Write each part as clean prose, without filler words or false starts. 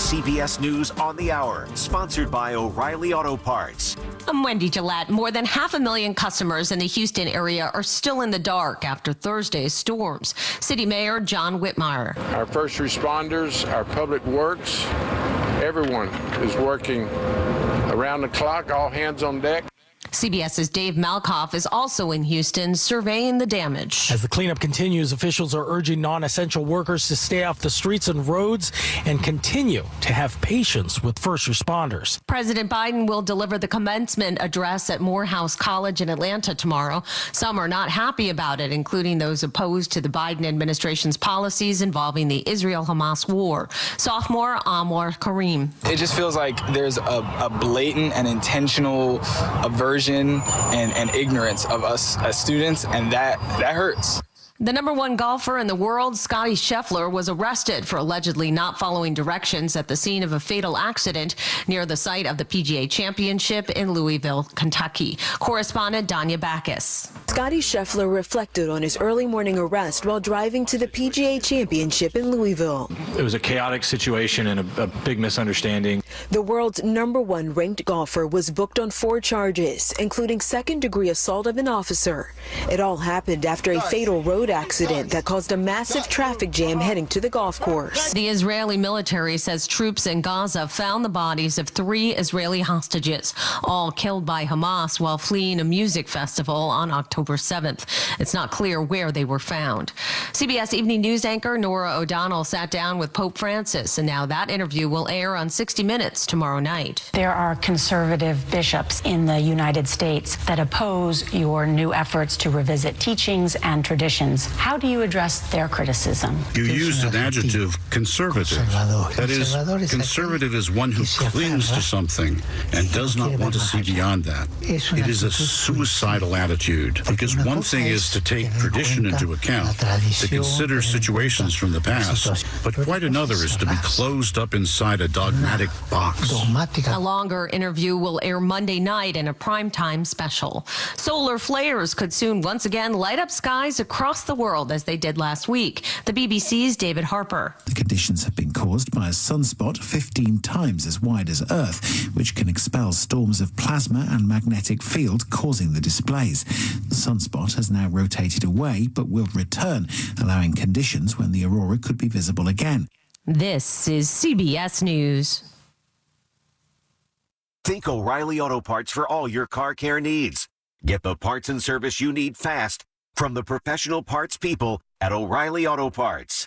CBS News on the Hour, sponsored by O'Reilly Auto Parts. I'm Wendy Gillette. More than 500,000 customers in the Houston area are still in the dark after Thursday's storms. City Mayor John Whitmire. Our first responders, our public works, everyone is working around the clock, all hands on deck. CBS's Dave Malkoff is also in Houston surveying the damage. As the cleanup continues, officials are urging non-essential workers to stay off the streets and roads and continue to have patience with first responders. President Biden will deliver the commencement address at Morehouse College in Atlanta tomorrow. Some are not happy about it, including those opposed to the Biden administration's policies involving the Israel-Hamas war. Sophomore Anwar Kareem. It just feels like there's a blatant and intentional aversion and ignorance of us as students, and that hurts. The number one golfer in the world, Scottie Scheffler, was arrested for allegedly not following directions at the scene of a fatal accident near the site of the PGA Championship in Louisville, Kentucky. Correspondent Danya Backus. Scottie Scheffler reflected on his early morning arrest while driving to the PGA Championship in Louisville. It was a chaotic situation and a big misunderstanding. The world's number one ranked golfer was booked on 4 charges, including second-degree assault of an officer. It all happened after a fatal road accident that caused a massive traffic jam heading to the golf course. The Israeli military says troops in Gaza found the bodies of 3 Israeli hostages, all killed by Hamas while fleeing a music festival on October 7th. It's not clear where they were found. CBS Evening News anchor Nora O'Donnell sat down with Pope Francis, and now that interview will air on 60 Minutes tomorrow night. There are conservative bishops in the United States that oppose your new efforts to revisit teachings and traditions. How do you address their criticism? You used an adjective, conservative. That is, conservative is one who clings to something and does not want to see beyond that. It is a suicidal attitude, because one thing is to take tradition into account, to consider situations from the past, but quite another is to be closed up inside a dogmatic box. A longer interview will air Monday night in a primetime special. Solar flares could soon once again light up skies across the world as they did last week. The BBC's David Harper. The conditions have been caused by a sunspot 15 times as wide as Earth, which can expel storms of plasma and magnetic field, causing the displays. The sunspot has now rotated away, but will return, allowing conditions when the aurora could be visible again. This is CBS News. Think O'Reilly Auto Parts for all your car care needs. Get the parts and service you need fast from the professional parts people at O'Reilly Auto Parts.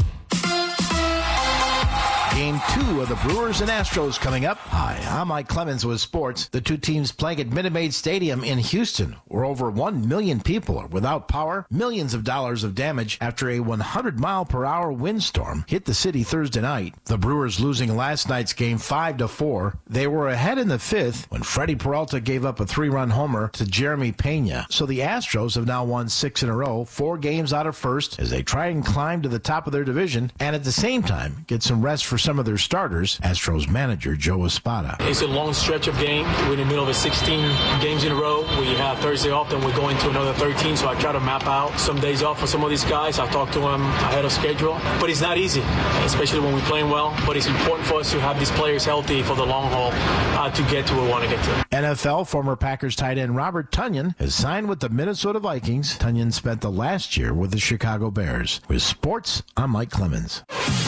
Game 2 of the Brewers and Astros coming up. Hi, I'm Mike Clemens with sports. The two teams playing at Minute Maid Stadium in Houston, where over 1 million people are without power, millions of dollars of damage after a 100-mile-per-hour windstorm hit the city Thursday night. The Brewers losing last night's game 5-4. They were ahead in the 5th when Freddie Peralta gave up a 3-run homer to Jeremy Pena. So the Astros have now won 6 in a row, 4 games out of first, as they try and climb to the top of their division and at the same time get some rest for some of their starters, Astros manager Joe Espada. It's a long stretch of game. We're in the middle of 16 games in a row. We have Thursday off, then we're going to another 13, so I try to map out some days off for some of these guys. I talk to them ahead of schedule, but it's not easy, especially when we're playing well, but it's important for us to have these players healthy for the long haul to get to where we want to get to. NFL former Packers tight end Robert Tonyan has signed with the Minnesota Vikings. Tonyan spent the last year with the Chicago Bears. With sports, I'm Mike Clemens.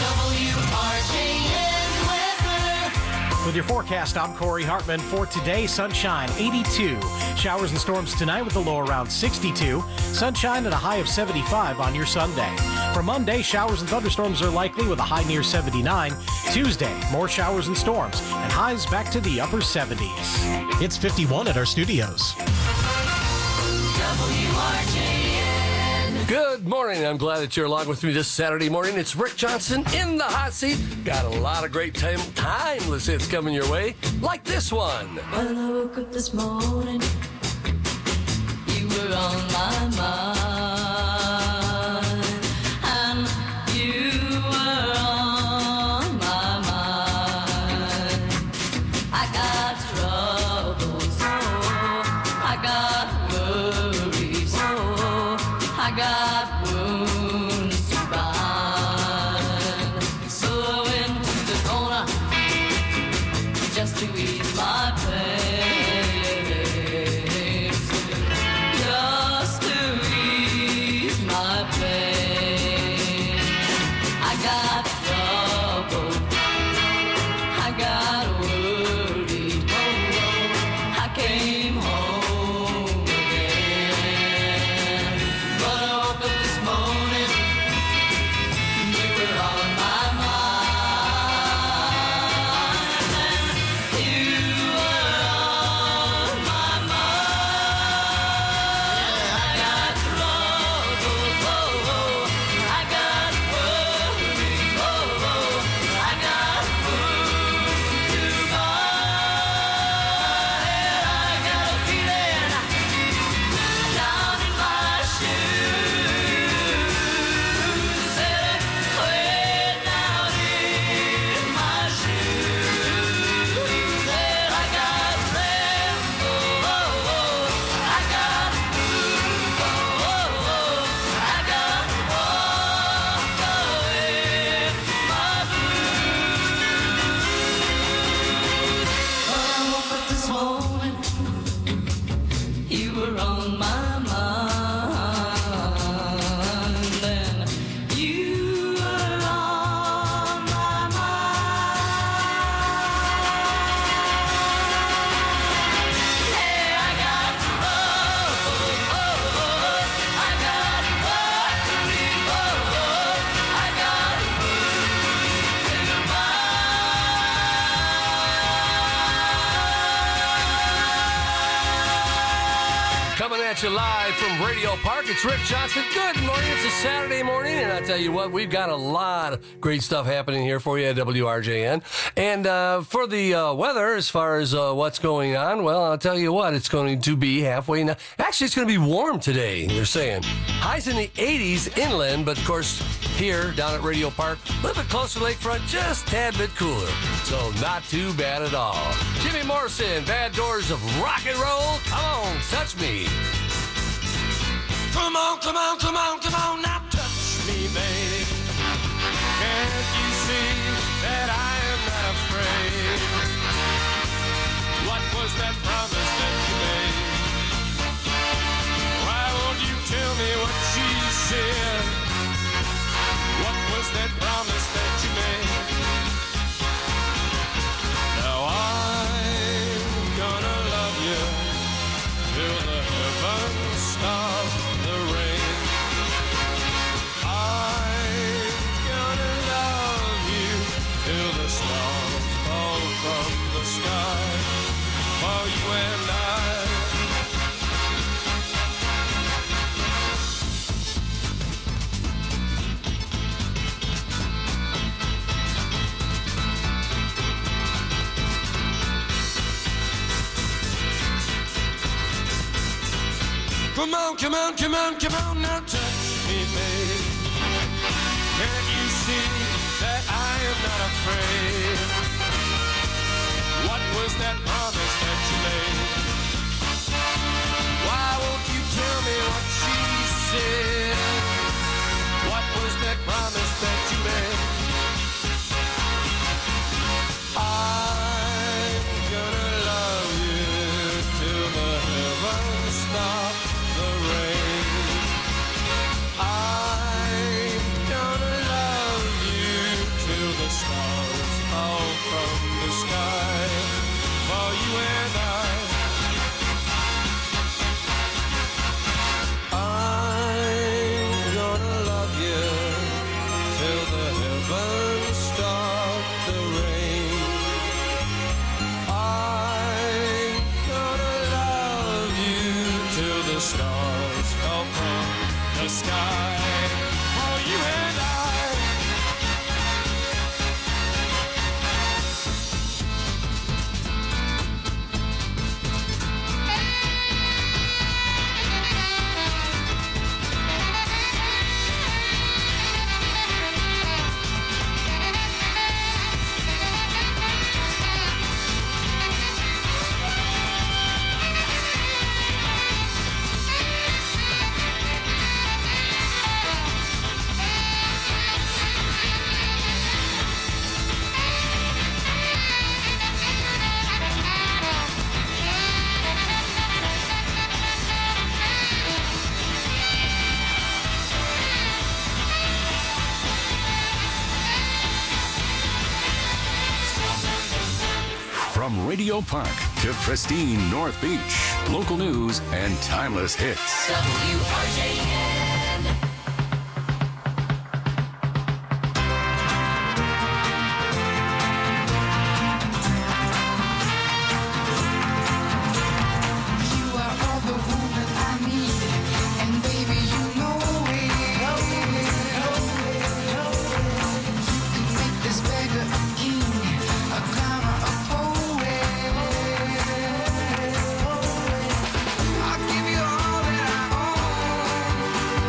With your forecast, I'm Corey Hartman. For today, sunshine, 82. Showers and storms tonight with a low around 62. Sunshine at a high of 75 on your Sunday. For Monday, showers and thunderstorms are likely with a high near 79. Tuesday, more showers and storms and highs back to the upper 70s. It's 51 at our studios. Good morning. I'm glad that you're along with me this Saturday morning. It's Rick Johnson in the hot seat. Got a lot of great timeless hits coming your way, like this one. When I woke up this morning, you were on my mind, and you were on my mind. I got troubles, so I got worries, so I got wounds to bind. So I went to the corner at you live from Radio Park. It's Rick Johnson. Good morning. It's a Saturday morning, and I tell you what, we've got a lot of great stuff happening here for you at WRJN. And for the weather, as far as what's going on, well, I'll tell you what, it's going to be halfway now. Actually, it's going to be warm today, they're saying. Highs in the 80s inland, but of course, here down at Radio Park, a little bit closer to lakefront, just a tad bit cooler. So not too bad at all. Jimmy Morrison, Bad Doors of Rock and Roll. Come on, touch me. Come on, come on, come on, come on, now touch me, baby. Can't you see that I am not afraid? What was that promise that you made? Why won't you tell me what she said? What was that promise that you made? Now I'm gonna love you till the heavens stop the rain. I'm gonna love you till the stars fall from the sky. For you and I. Come on, come on, come on, come on, now touch me, babe. Can't you see that I am not afraid? What was that promise that you made? Why won't you tell me what she said? What was that promise that you made? I'm gonna love you till the heavens stop the rain. I'm gonna love you till the stars fall from the sky. For you and I'm gonna love you till the heavens stop the rain. I'm gonna love you till the stars fall from the sky. For you and From Radio Park to pristine North Beach, local news and timeless hits. WRJN. I'll give you all that I own.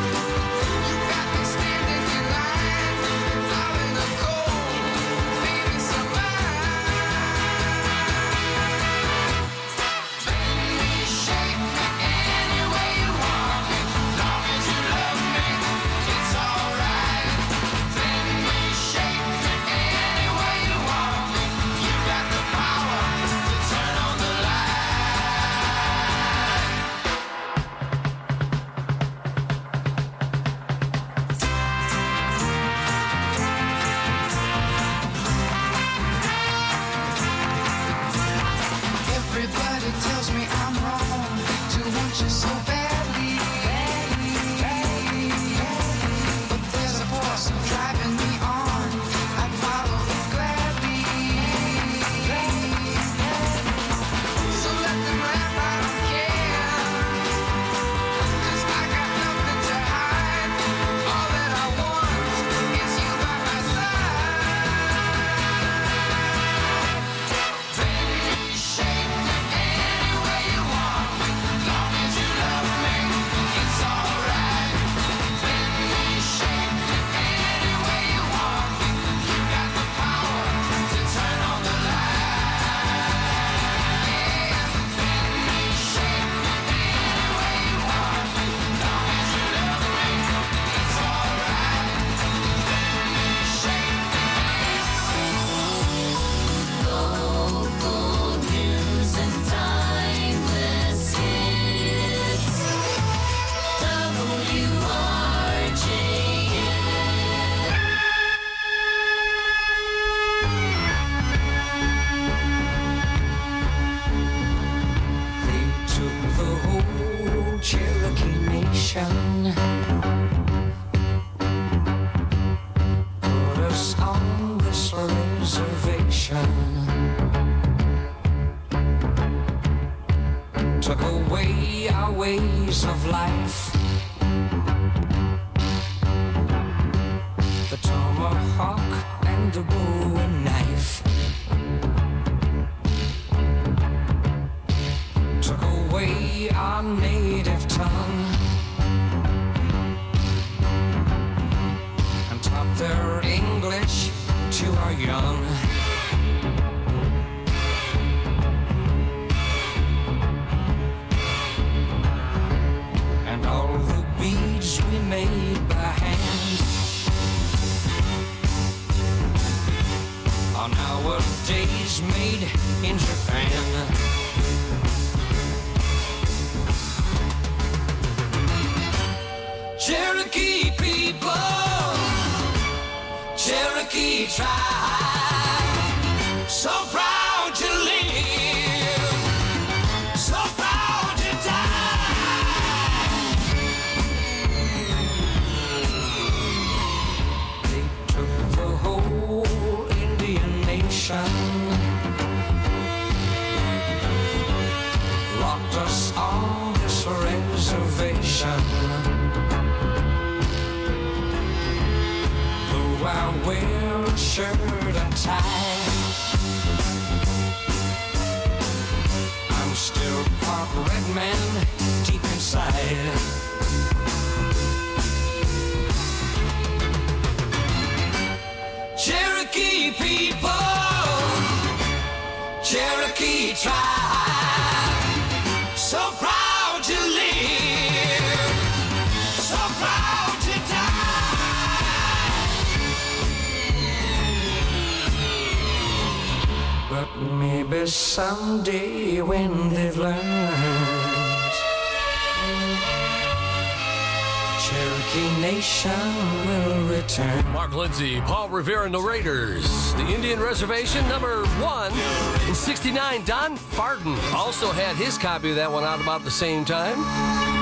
Cherokee Nation. Put us on this reservation. Took away our ways of life. The tomahawk and the bowie knife. Took away our native tongue and taught their English to our young. And all the beads we made by hand are nowadays made in Japan. Cherokee people, Cherokee tribe, so proud to live, so proud to die. They took the whole Indian nation, locked us on this reservation. I wear a shirt and tie, I'm still part red man deep inside. Cherokee people, Cherokee tribe, so proud to live, so proud to die. But maybe someday when they've learned, Cherokee Nation will return. Mark Lindsay, Paul Revere and the Raiders. The Indian Reservation, number 1 in 69. Don Farden also had his copy of that one out about the same time.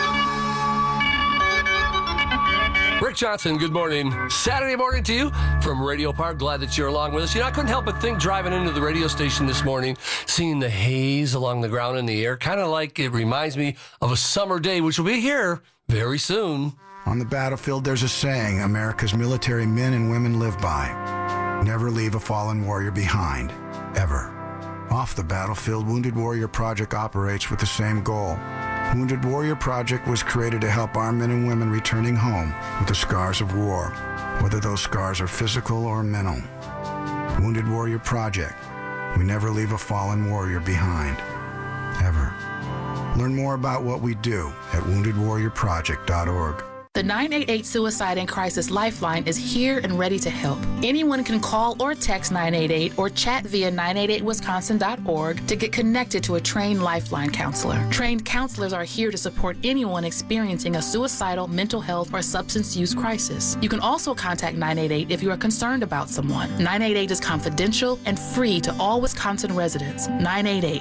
Rick Johnson, good morning. Saturday morning to you from Radio Park. Glad that you're along with us. You know, I couldn't help but think driving into the radio station this morning, seeing the haze along the ground in the air, kind of like it reminds me of a summer day, which will be here very soon. On the battlefield, there's a saying America's military men and women live by. Never leave a fallen warrior behind, ever. Off the battlefield, Wounded Warrior Project operates with the same goal. Wounded Warrior Project was created to help our men and women returning home with the scars of war, whether those scars are physical or mental. Wounded Warrior Project. We never leave a fallen warrior behind, ever. Learn more about what we do at woundedwarriorproject.org. The 988 Suicide and Crisis Lifeline is here and ready to help. Anyone can call or text 988 or chat via 988wisconsin.org to get connected to a trained Lifeline counselor. Trained counselors are here to support anyone experiencing a suicidal, mental health, or substance use crisis. You can also contact 988 if you are concerned about someone. 988 is confidential and free to all Wisconsin residents. 988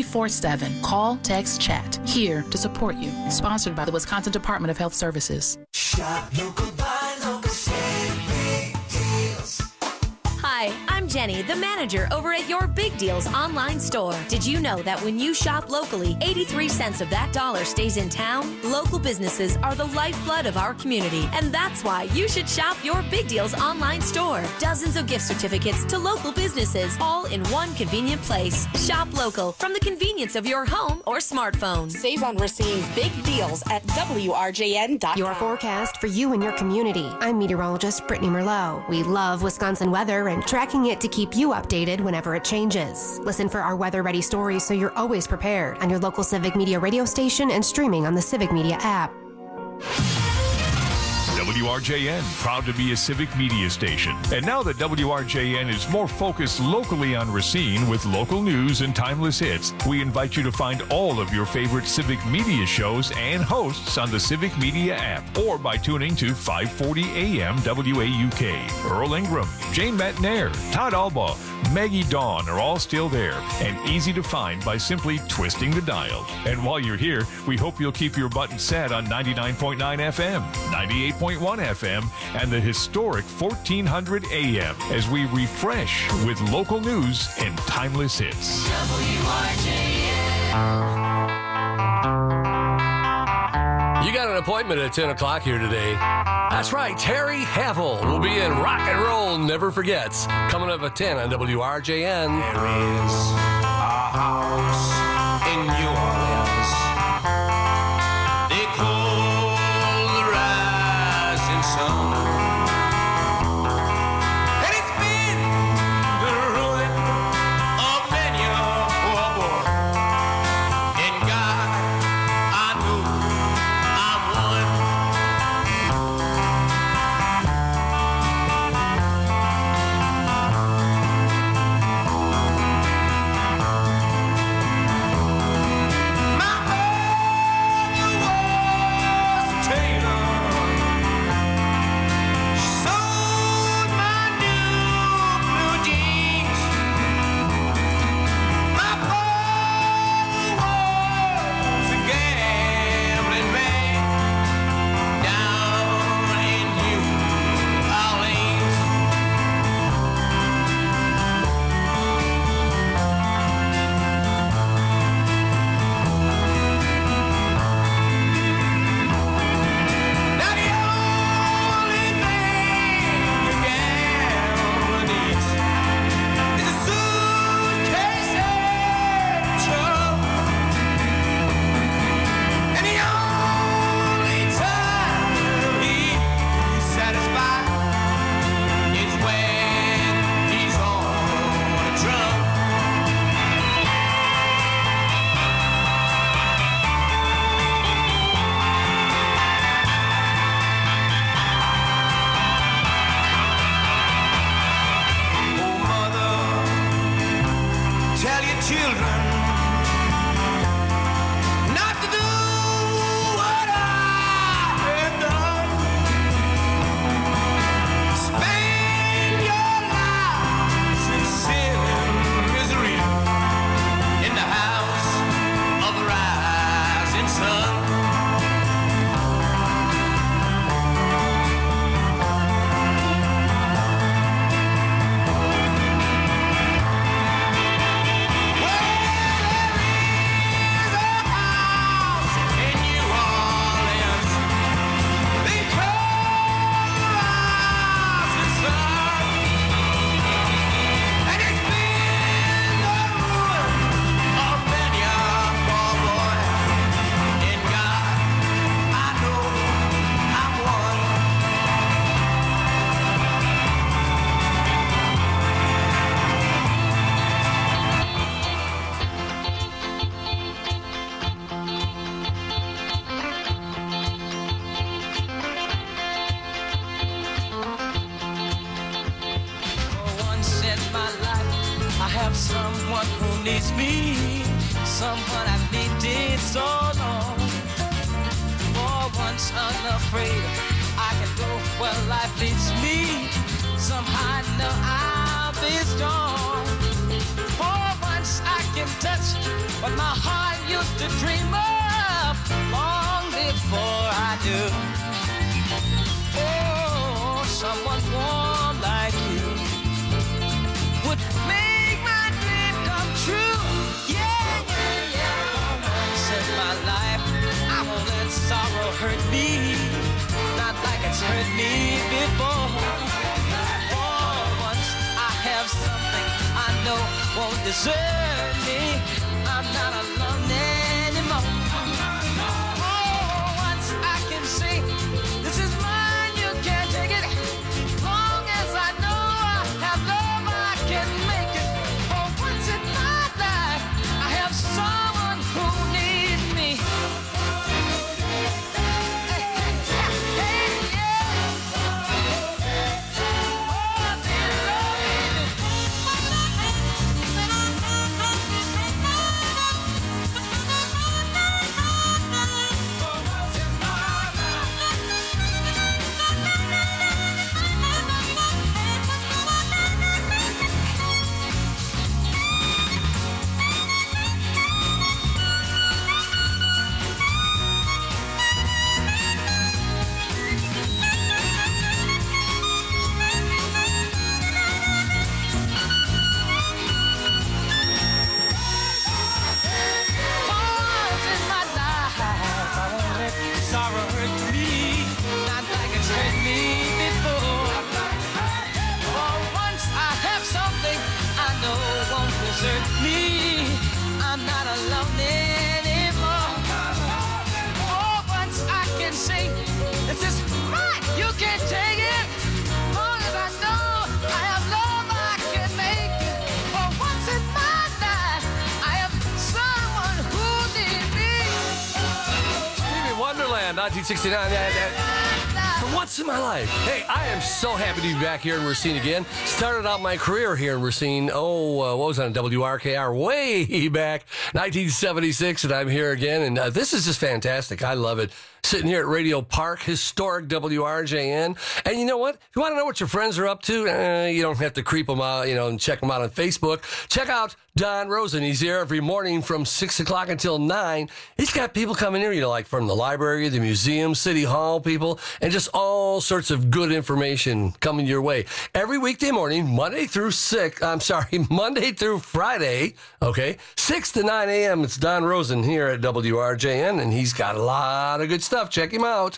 24/7. Call, text, chat. Here to support you. Sponsored by the Wisconsin Department of Health Services. Shop local, buy local, save big deals. Hi, I'm Jenny, the manager over at Your Big Deals online store. Did you know that when you shop locally, 83 cents of that dollar stays in town? Local businesses are the lifeblood of our community, and that's why you should shop Your Big Deals online store. Dozens of gift certificates to local businesses, all in one convenient place. Shop local from the convenience of your home or smartphone. Save on Racine's big deals at WRJN.com. Your forecast for you and your community. I'm meteorologist Brittany Merlot. We love Wisconsin weather and tracking it to keep you updated whenever it changes. Listen for our weather-ready stories so you're always prepared on your local Civic Media radio station and streaming on the Civic Media app. WRJN, proud to be a civic media station. And now that WRJN is more focused locally on Racine with local news and timeless hits, we invite you to find all of your favorite civic media shows and hosts on the Civic Media app or by tuning to 540 AM WAUK. Earl Ingram, Jane Matnair, Todd Alba, Maggie Dawn are all still there and easy to find by simply twisting the dial. And while you're here, we hope you'll keep your button set on 99.9 FM, 98.1 FM, and the historic 1400 AM as we refresh with local news and timeless hits. You got an appointment at 10 o'clock here today. That's right, Terry Havel will be in Rock and Roll Never Forgets. Coming up at 10 on WRJN. There is a house in New Orleans. They call the rising sun. And it's been the ruin of many a poor boy. And God, I know I'm one. have someone who needs me, someone I've needed so long. For once unafraid, I can go where life leads me. Somehow I know I'll be strong. For once I can touch what my heart used to dream of long before I do. Oh, someone warm like you would make my dream come true. Yeah, yeah, yeah. Once in my life, I won't let sorrow hurt me, not like it's hurt me before. Oh, once I have something I know won't desert me, I'm not alone anymore. Oh, once I can say, this is mine, you can't take it. Long as I know I have love, I can make it. For once in my life, I have someone who needs me. Hey, yeah. 1969. For once in my life. Hey, I am so happy to be back here in Racine again. Started out my career here in Racine. What was on WRKR way back, 1976, and I'm here again. And this is just fantastic. I love it. Sitting here at Radio Park, historic WRJN. And you know what? If you want to know what your friends are up to, you don't have to creep them out, and check them out on Facebook. Check out Don Rosen. He's here every morning from 6 o'clock until 9. He's got people coming here, like from the library, the museum, City Hall people, and just all sorts of good information coming your way. Every weekday morning, Monday through Friday, okay, 6 to 9 a.m., it's Don Rosen here at WRJN, and he's got a lot of good stuff. Check him out.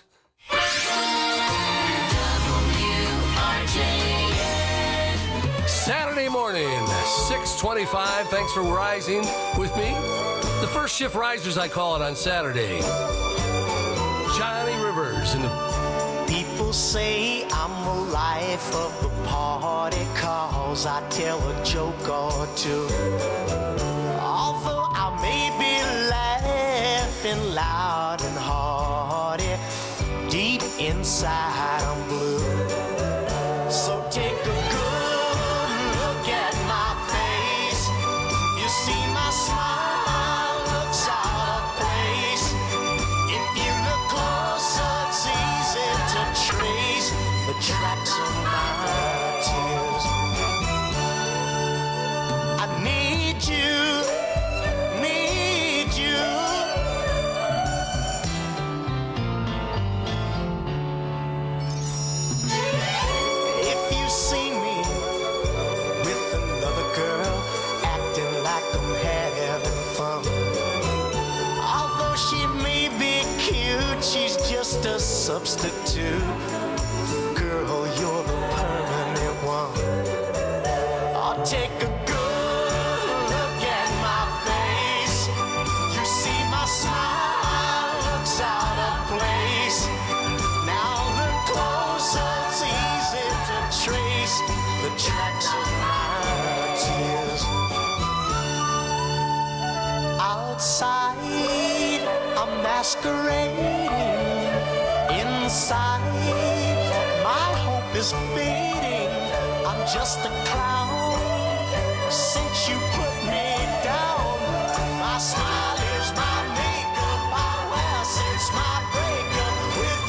Saturday morning, 6:25. Thanks for rising with me. The first shift risers, I call it, on Saturday. Johnny Rivers and the people say I'm the life of the party 'cause I tell a joke or two. Although I may be laughing loud and hearty, deep inside I'm blue. So take a good look at my face. You see my smile looks out of place. If you look closer, it's easy to trace the tracks of my tears. I need you, need you. If you see me with another girl acting like I'm having fun, although she may be cute, she's just a substitute. Girl, you're the permanent one. I'll take a good look at my face. You see my smile looks out of place. Now look closer, it's easy to trace the tracks of my tears. Outside, I'm masquerading. Inside, my hope is fading. I'm just a clown. Since you put me down, my smile is my makeup. I wear since my breakup with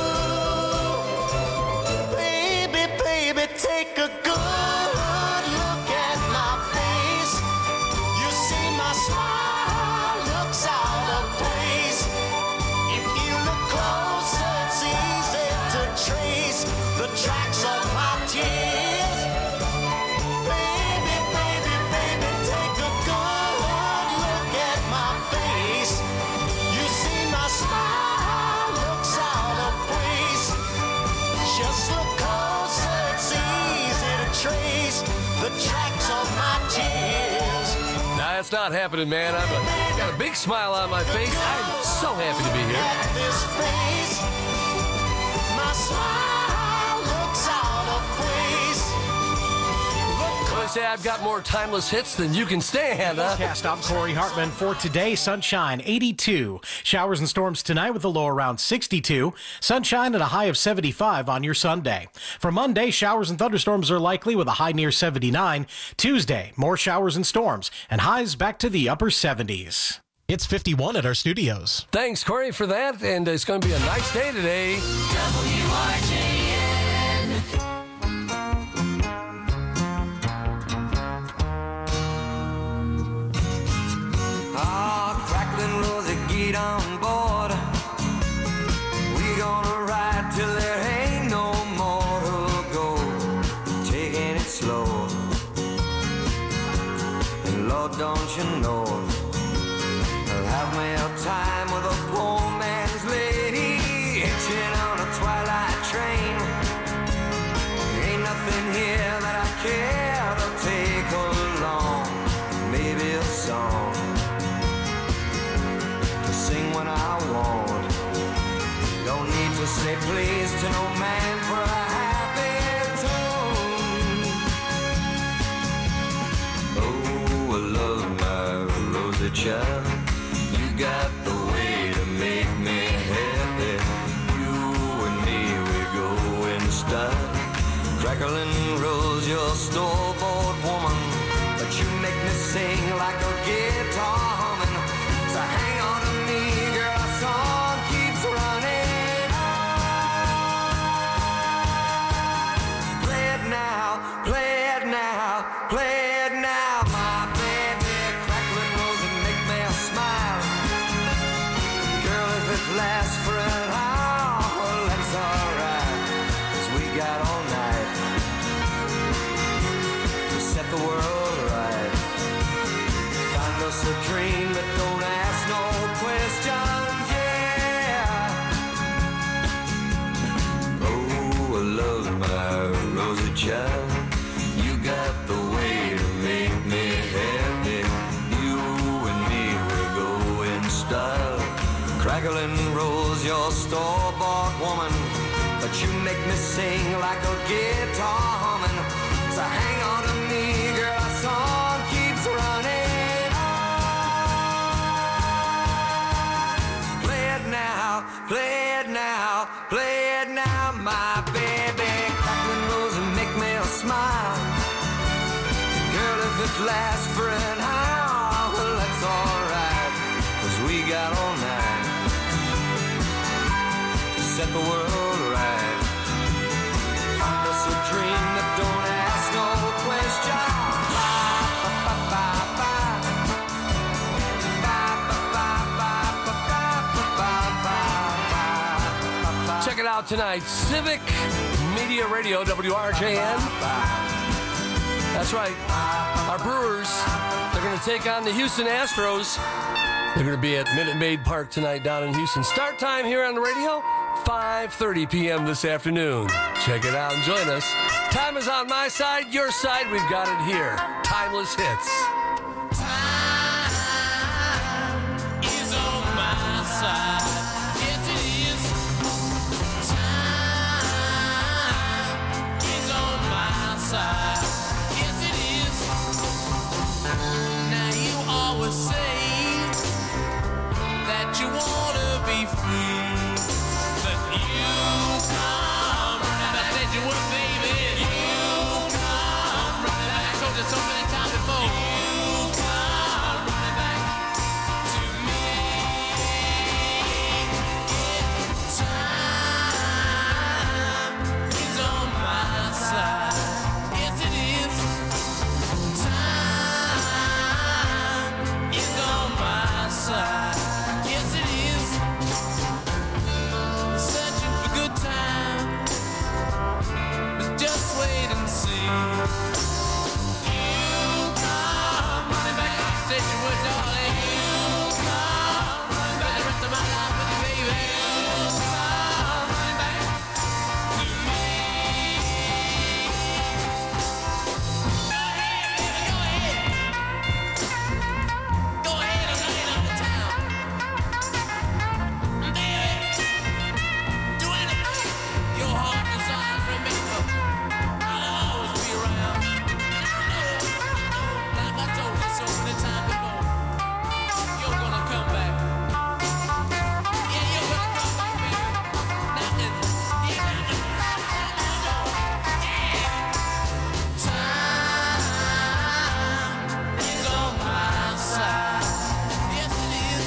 you. Baby, baby, take a good look at my face. You see my smile looks out of place. If you look closer, it's easy to trace the tracks of my tears. Baby, baby, baby, take a good look at my face. You see my smile looks out of place. Just look closer, it's easy to trace the tracks of my tears. Nah, it's not happening, man. I've got a big smile on my face. I'm so happy to be here. At this face, my smile looks out of place. So they say I've got more timeless hits than you can stand, huh? Forecast, I'm Corey Hartman. For today, sunshine, 82. Showers and storms tonight with a low around 62. Sunshine at a high of 75 on your Sunday. For Monday, showers and thunderstorms are likely with a high near 79. Tuesday, more showers and storms and highs back to the upper 70s. It's 51 at our studios. Thanks, Corey, for that. And it's going to be a nice day today. WRJN. Crackling Rosie, get on board. We gonna ride till there ain't no more to go. Taking it slow. And Lord, don't you know, I'll have me a time with a poor man's lady, hitching on a twilight train. Ain't nothing here that I care to take along. Maybe a song to sing when I want. Don't need to say please to no man for a happy tune. Oh, I love my Rosie child. You got the way to make me happy. child. You got the way to make me happy. You and me, we're going style. Crackling rolls, your store-bought woman, but you make me sing like a guitar humming. So hang on to me, girl, our song keeps running on. Play it now, play it now, play it now, my baby. Crackling rolls and make me smile. Girl, if it lasts for an hour, well, that's alright, 'cause we got all night to set the world right. Find us a dream that don't ask no question. Check it out tonight. Civic Media Radio, WRJN. That's right. Our Brewers, they're going to take on the Houston Astros. They're going to be at Minute Maid Park tonight down in Houston. Start time here on the radio, 5:30 p.m. this afternoon. Check it out and join us. Time is on my side, your side. We've got it here. Timeless hits. Is on my side. Yes, it is. Time is on my side. Yes, it is. Now you always say that you wanna be free, but you come running back. I said you would, baby. You come running back. I told you so many times before. You come running back to me. Time is on my side. Yes, it is. Time is on my side. Yes, it is. Searching for good times, but just wait and see. You come running back. I said you would, darling. You come running back. The rest of my life with you, baby. You come running back to me. Go ahead, baby, go ahead. Go ahead and lay it on the town. Baby, do anything your heart desires. Remember, I'll always be around. Like I told you so many times before, you're gonna come back. Yeah, you're gonna come back, baby. Nothing. Yeah. Time is on my side. Yes, it is.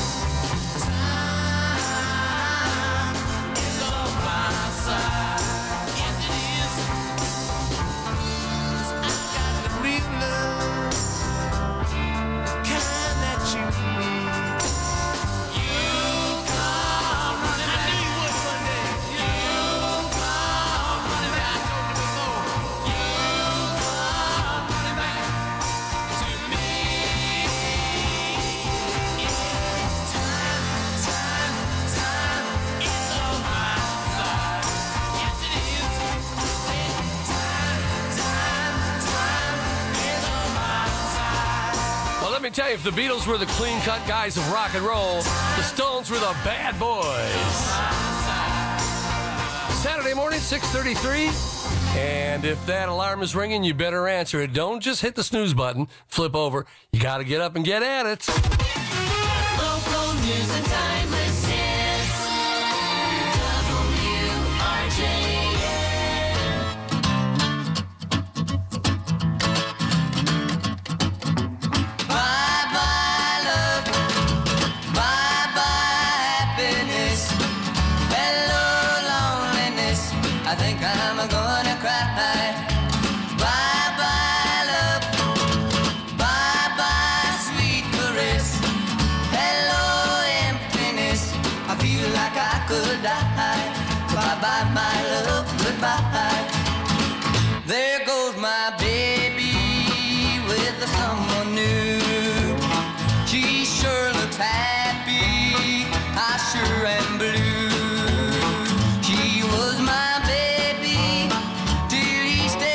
Time is on my side. Yes, it is. 'Cause I got the real love, the kind that you need. You come running back. I knew you would one day. You come running back. I told you before. You come running back to me. Time is on my side. Yes, it is. Time is on my side. Well, let me tell you, if the Beatles were the clean-cut guys of rock and roll, the Stones were the bad boys. Saturday morning, 6:33. And if that alarm is ringing, you better answer it. Don't just hit the snooze button, flip over. You got to get up and get at it. Local news and timeless hits. WRJN. Bye-bye love. Bye-bye happiness. Hello loneliness. I think I'm gonna cry. Bye-bye love. Bye-bye sweet caress. Hello emptiness. I feel like I could die. Bye-bye my love, goodbye. There goes my baby with someone new. She sure looks happy. I sure am blue. She was my baby till he stayed.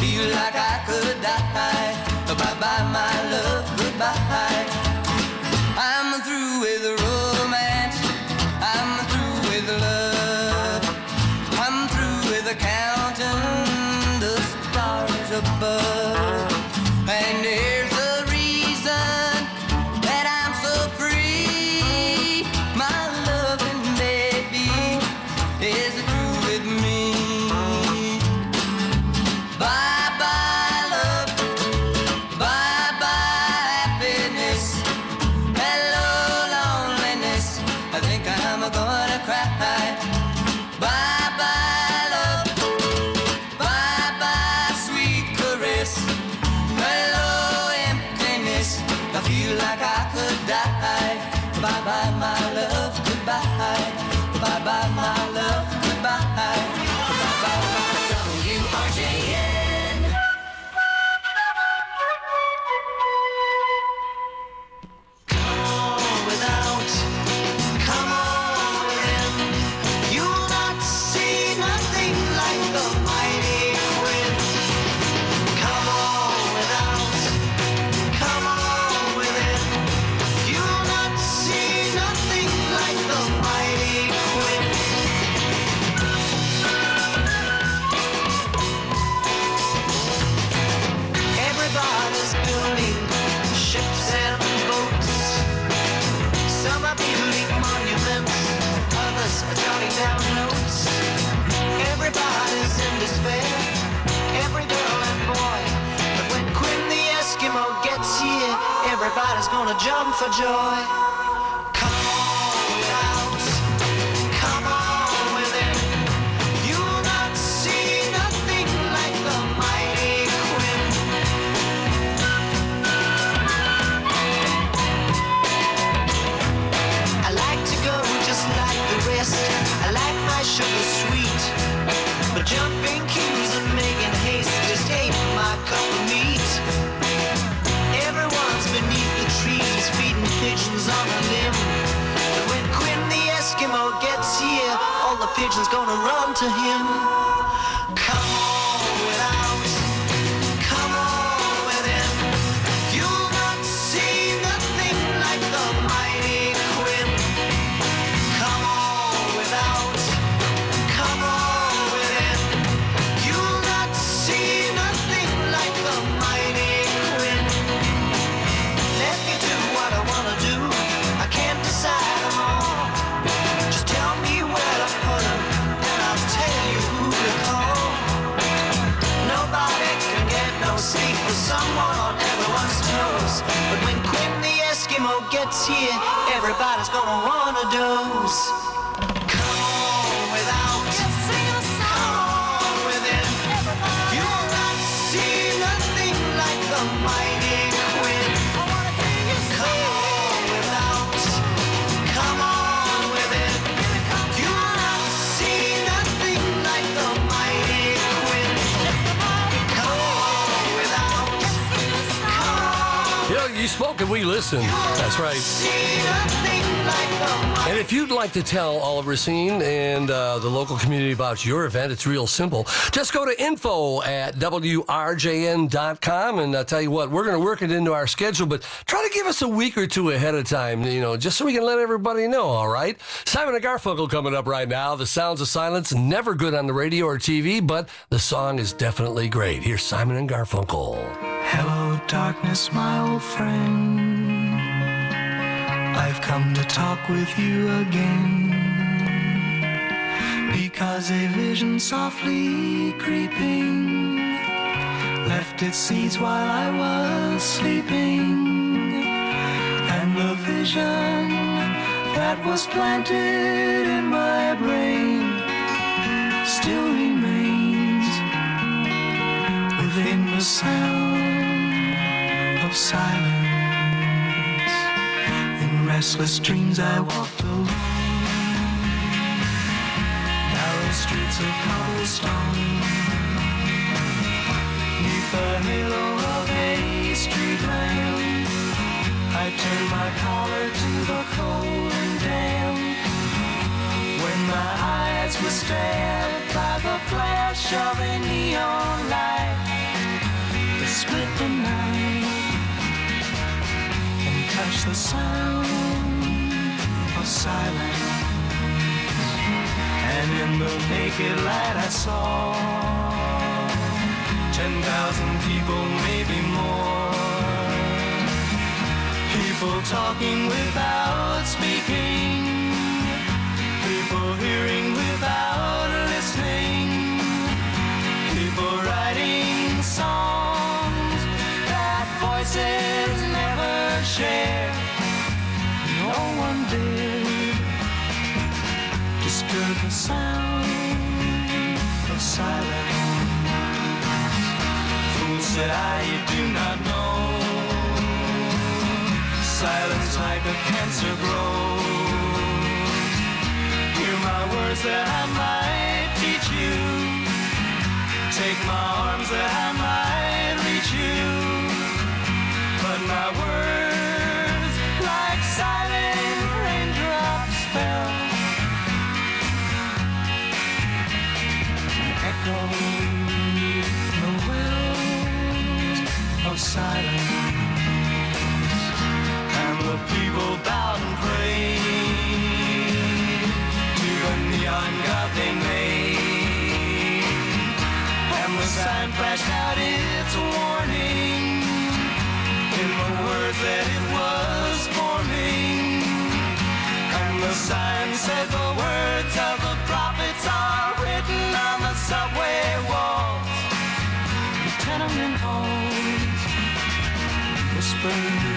feel like I could die. Bye-bye, my love, goodbye. I'm through with romance. I'm through with love. I'm through with counting the stars above. And there's a reason that I'm so free. My loving baby is through with me. Bye-bye, love. Bye-bye, happiness. Hello, loneliness. I think I'm gonna cry. Bye-bye, love. Bye-bye, sweet caress. Hello, emptiness. I feel like I could die. Bye-bye, my love, goodbye. Bye-bye, my love, goodbye. Bye-bye, WRJN. Without, come on within. You'll not see nothing like the mighty wind. Come on without, come on within. You'll not see nothing like the mighty wind. Everybody's building ships and boats. Some are building monuments, others are jotting down notes. Everybody's in despair, every girl and boy. But when Quinn the Eskimo gets here, everybody's gonna jump for joy. Come on without, come on within. You'll not see nothing like the mighty Quinn. I like to go just like the rest. I like my sugar sweet. But jumping queues and making haste just ain't my cup of meat. Everyone's beneath the trees feeding pigeons on a limb. But when Quinn the Eskimo gets here, all the pigeons gonna run to him. Come on without, come on within. You'll not see nothing like the mighty Quinn. Come on without, come on within. You'll not see nothing like the mighty Quinn. Let me do what I wanna do. I can't decide them all. Just tell me where to put them, and I'll tell you who to call. Nobody can get no sleep with someone on everyone's toes. But when Quinn the Eskimo gets here, everybody's gonna wanna doze. Come on without, come on within. You'll not see nothing like the mighty Quinn. Come on without, come on within. You'll not see nothing like the mighty Quinn. Come on without, come on. You know, you spoke and we listened. That's right. And if you'd like to tell Olive Racine and the local community about your event, it's real simple. Just go to info@WRJN.com, and I'll tell you what, we're going to work it into our schedule, but try to give us a week or two ahead of time, you know, just so we can let everybody know, all right? Simon and Garfunkel coming up right now. The Sounds of Silence, never good on the radio or TV, but the song is definitely great. Here's Simon and Garfunkel. Hello, darkness, my old friend. I've come to talk with you again, because a vision softly creeping left its seeds while I was sleeping, and the vision that was planted in my brain still remains within the sound of silence. In restless dreams I walked alone, narrow streets of cobblestone, neath the halo of a street lamp. I turned my collar to the cold and damp, when my eyes were stabbed by the flash of a neon light. split the night and touch the sound of silence. And in the naked light I saw 10,000 people, maybe more. People talking without speaking. People hearing without listening. People writing songs that voices never share. No one did disturb the sound of silence. Fool, said I, you do not know. Silence like a cancer grows. Hear my words that I might teach you. Take my arms that I might reach you. But my words, like silent raindrops, fell. Echoing the wells of silence. And the people bowed and prayed to the neon god they made. And the sign flashed out its warning in the words that it was forming. And the sign said the words of the prophets are written on the subway walls, the tenement halls, whispered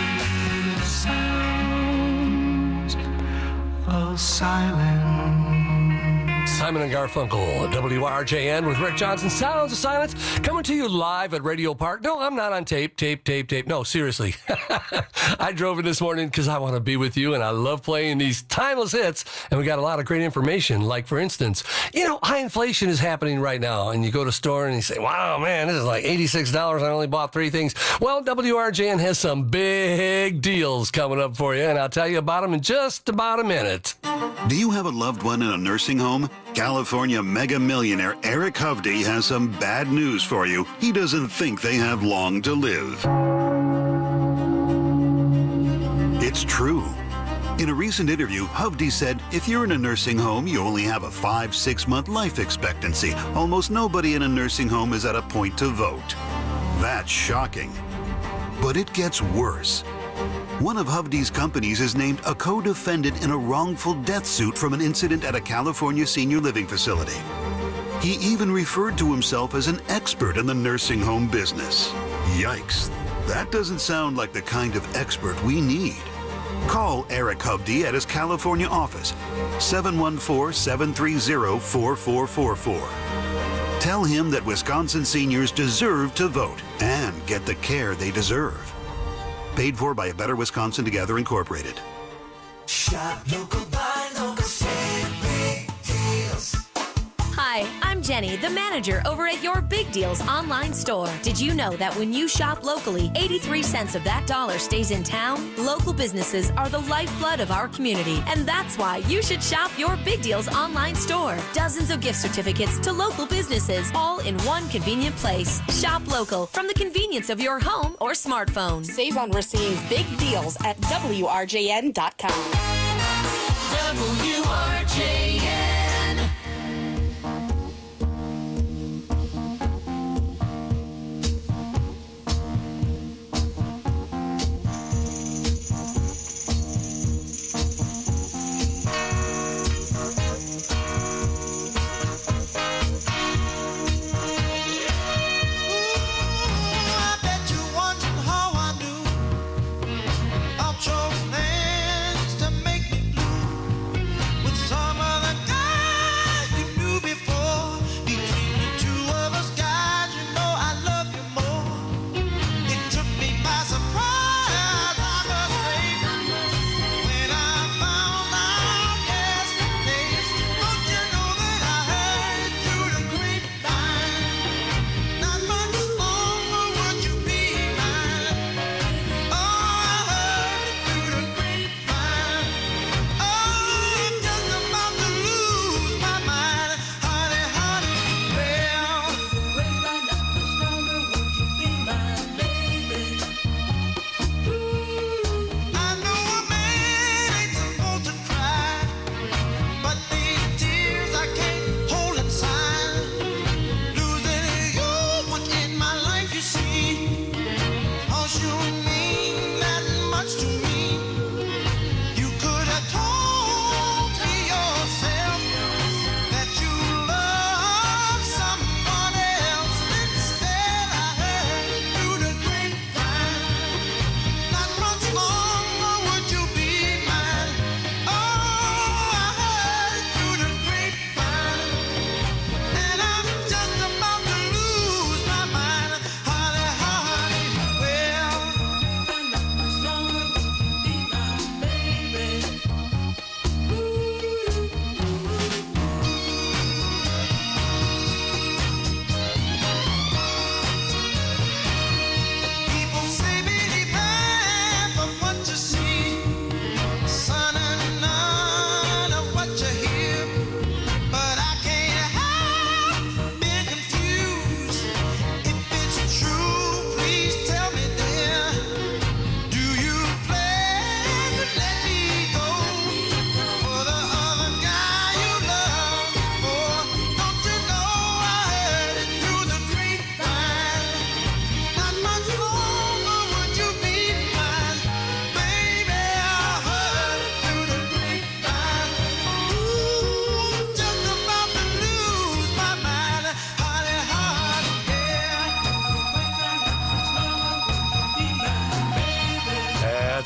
sounds of silence. Simon and Garfunkel, WRJN with Rick Johnson. Sounds of Silence, coming to you live at Radio Park. No, I'm not on tape. No, seriously. I drove in this morning because I want to be with you, and I love playing these timeless hits, and we got a lot of great information. Like, for instance, high inflation is happening right now, and you go to a store and you say, wow, man, this is like $86. I only bought 3 things. Well, WRJN has some big deals coming up for you, and I'll tell you about them in just about a minute. Do you have a loved one in a nursing home? California mega millionaire Eric Hovde has some bad news for you. He doesn't think they have long to live. It's true. In a recent interview, Hovde said, if you're in a nursing home, you only have a 5-6 month life expectancy. Almost nobody in a nursing home is at a point to vote. That's shocking. But it gets worse. One of Hovde's companies is named a co-defendant in a wrongful death suit from an incident at a California senior living facility. He even referred to himself as an expert in the nursing home business. Yikes. That doesn't sound like the kind of expert we need. Call Eric Hovde at his California office, 714-730-4444. Tell him that Wisconsin seniors deserve to vote and get the care they deserve. Paid for by A Better Wisconsin Together, Incorporated. Shop local, buy local, save big deals. Hi, I'm Jenny, the manager over at your Big Deals online store. Did you know that when you shop locally, 83 cents of that dollar stays in town? Local businesses are the lifeblood of our community, and that's why you should shop your Big Deals online store. Dozens of gift certificates to local businesses, all in one convenient place. Shop local from the convenience of your home or smartphone. Save on Racine's big deals at WRJN.com. WRJN.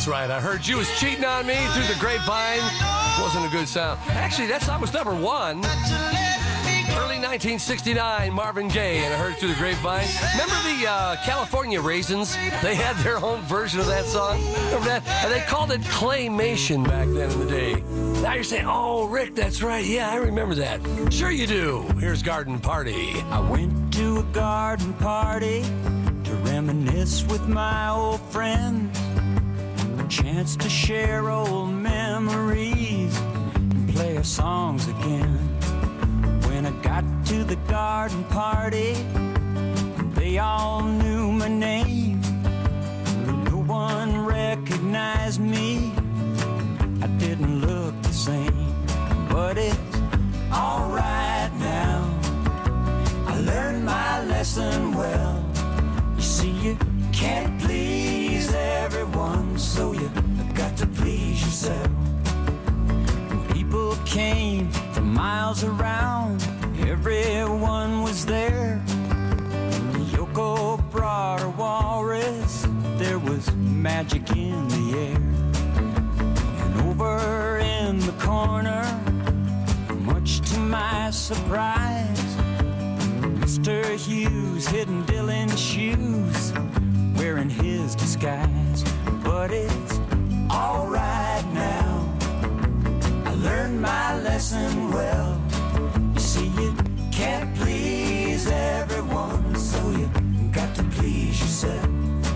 That's right. I heard you was cheating on me through the grapevine. Wasn't a good sound. Actually, that song was number one. Early 1969, Marvin Gaye, and I heard it through the grapevine. Remember the California Raisins? They had their own version of that song. Remember that? And they called it Claymation back then in the day. Now you're saying, oh, Rick, that's right. Yeah, I remember that. Sure you do. Here's Garden Party. I went to a garden party to reminisce with my old friends. A chance to share old memories and play our songs again. When I got to the garden party, they all knew my name. No one recognized me. I didn't look the same, but it's alright now. I learned my lesson well. You see, you can't please everyone, so you got to please yourself. People came from miles around, everyone was there. Yoko brought her walrus, there was magic in the air. And over in the corner, much to my surprise, Mr. Hughes hidden Dylan's shoes, wearing his disguise. But it's alright now, I learned my lesson well. You see, you can't please everyone, so you got to please yourself.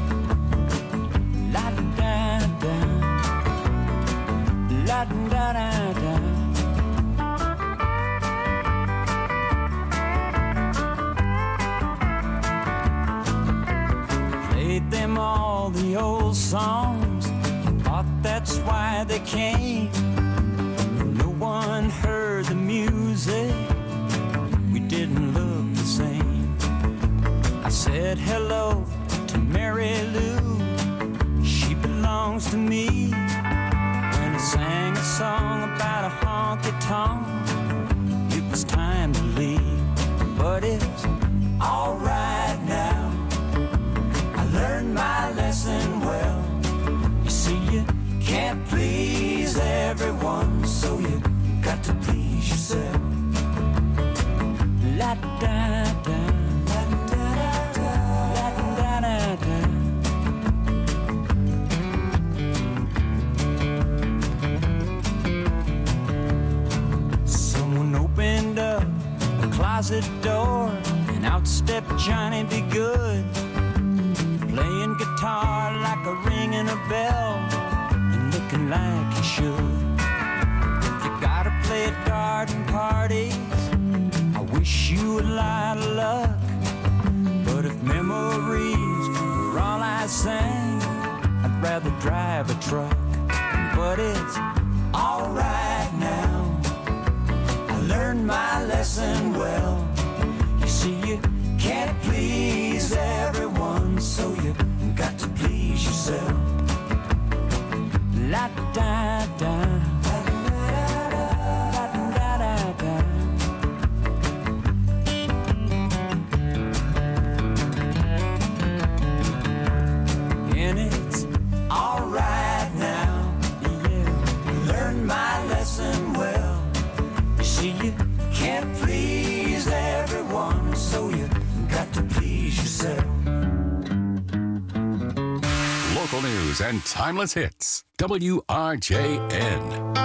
La da da da, la da da da. Played them all the old songs, thought that's why they came. No one heard the music, we didn't look the same. I said hello to Mary Lou, she belongs to me. When I sang a song about a honky-tonk, it was time to leave. But it's alright now, I learned my lesson well. You see, you can't please everyone, so you got to please yourself. La da da, la da da, la da da da. Someone opened up a closet door, and out stepped Johnny Be Good, playing guitar like a ringing a bell, and looking like he should. You gotta play at garden parties, I wish you a lot of luck. But if memories were all I sang, I'd rather drive a truck. But it's alright now, I learned my lesson well. You see, you can't please everyone, so you got to please yourself. La da da. And it's alright now, yeah, learned my lesson well. You see, you can't please everyone, so you got to please yourself. Local news and timeless hits. WRJN.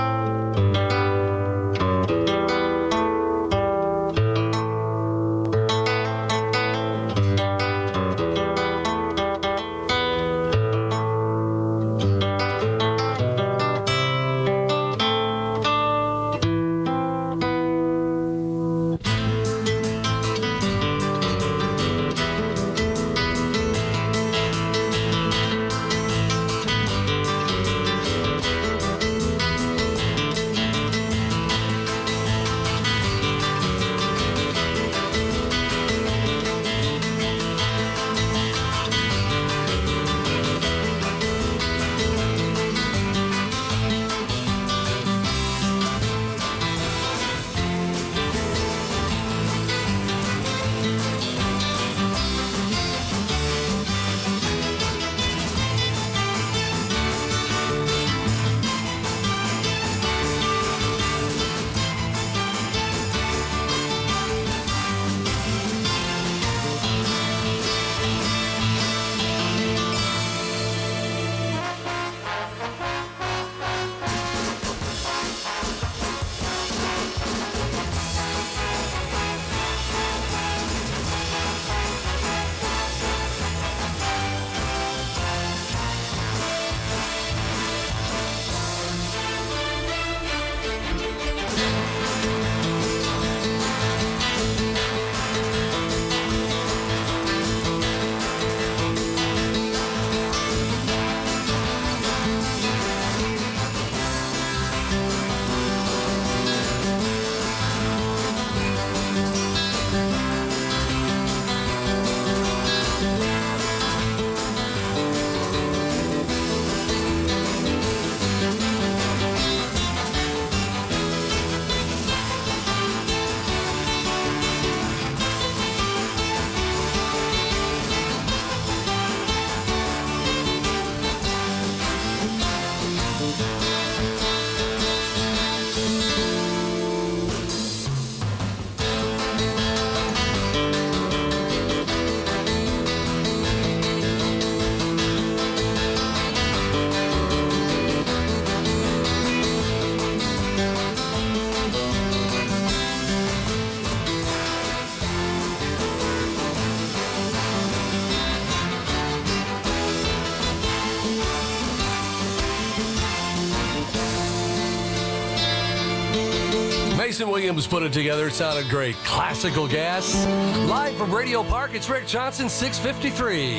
Jason Williams put it together. It sounded great. Classical Gas. Live from Radio Park, it's Rick Johnson, 653.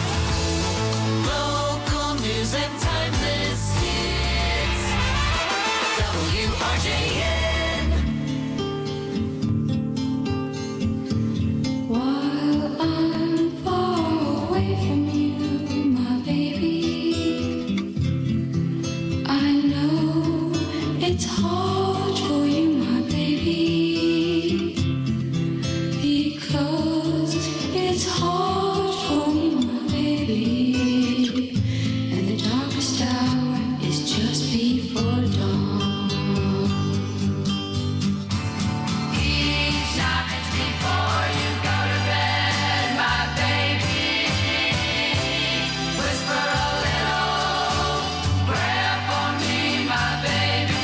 Local news and timeless hits. WRJN. While I'm far away from you, my baby, I know it's hard for you, my baby, because it's hard for me, my baby, and the darkest hour is just before dawn. Each night before you go to bed, my baby, whisper a little prayer for me, my baby.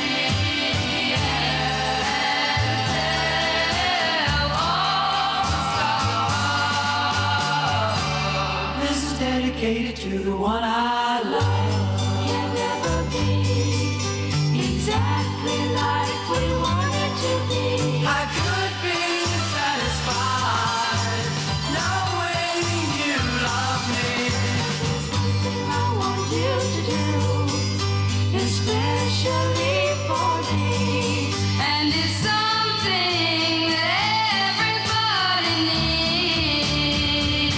This is dedicated to the one I love. Can never be exactly like we wanted to be. I could be satisfied knowing you love me. There's one thing I want you to do, especially for me, and it's something that everybody needs.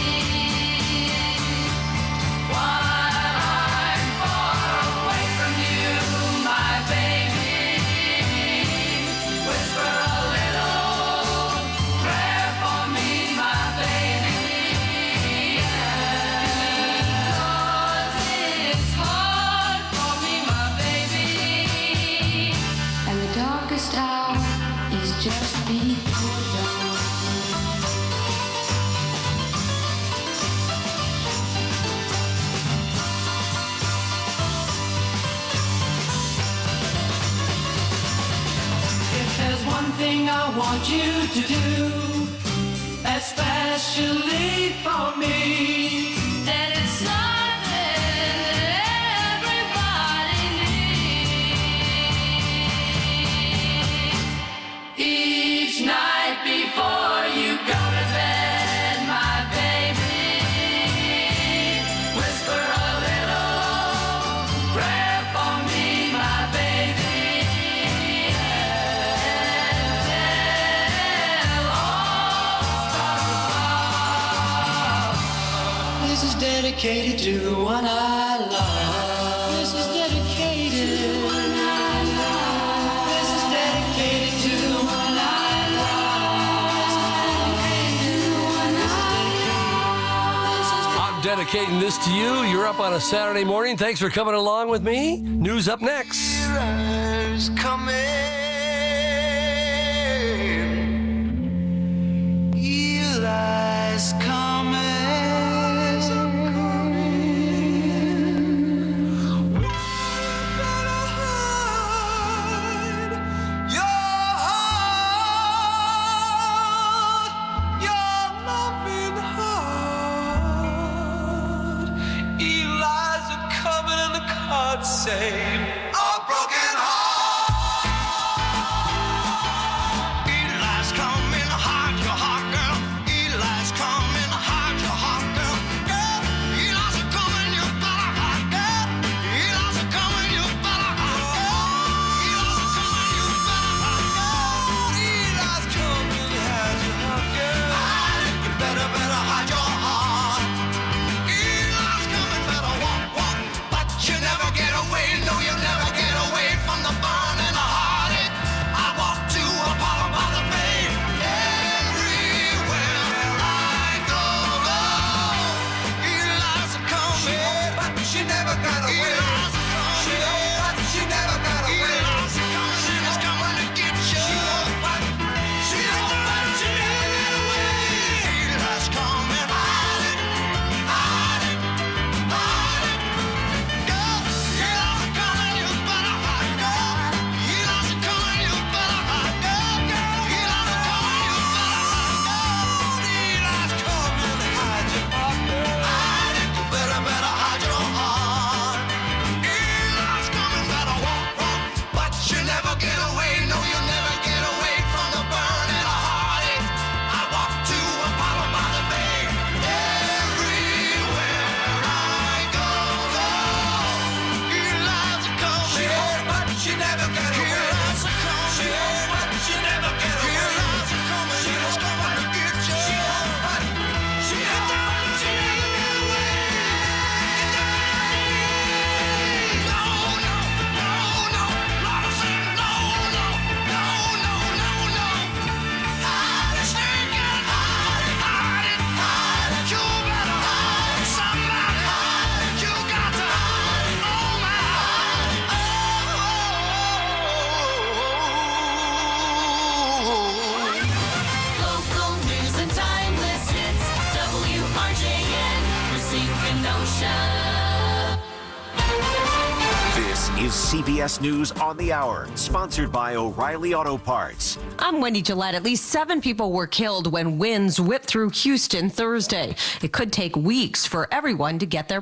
While I'm far away from you, my baby, whisper a little prayer for me, my baby, because it's hard for me, my baby, and the darkest hour is just before dawn. If there's one thing I want you to do, especially for me, then it's something that everybody needs. Each night before you go to bed, my baby, whisper a little prayer for me, my baby. This is dedicated to the one I love. This is dedicated to the one I love. This is dedicated to the one I love. This is dedicated to the one I love. I'm dedicating this to you. You're up on a Saturday morning. Thanks for coming along with me. News up next. Eli's coming. Eli's coming. Say a broken heart. Eli's coming, hide your heart, girl. Eli's coming, hide your heart, girl. Girl, Eli's coming, you better hide, girl. Eli's coming, you better hide, girl. Eli's coming, you better hide, girl. Eli's coming, hide your heart, girl. You better hide your heart. Eli's coming, better walk, walk, but you never get away. Know you CBS News on the Hour, sponsored by O'Reilly Auto Parts. I'm Wendy Gillette. At least 7 people were killed when winds whipped through Houston Thursday. It could take weeks for everyone to get their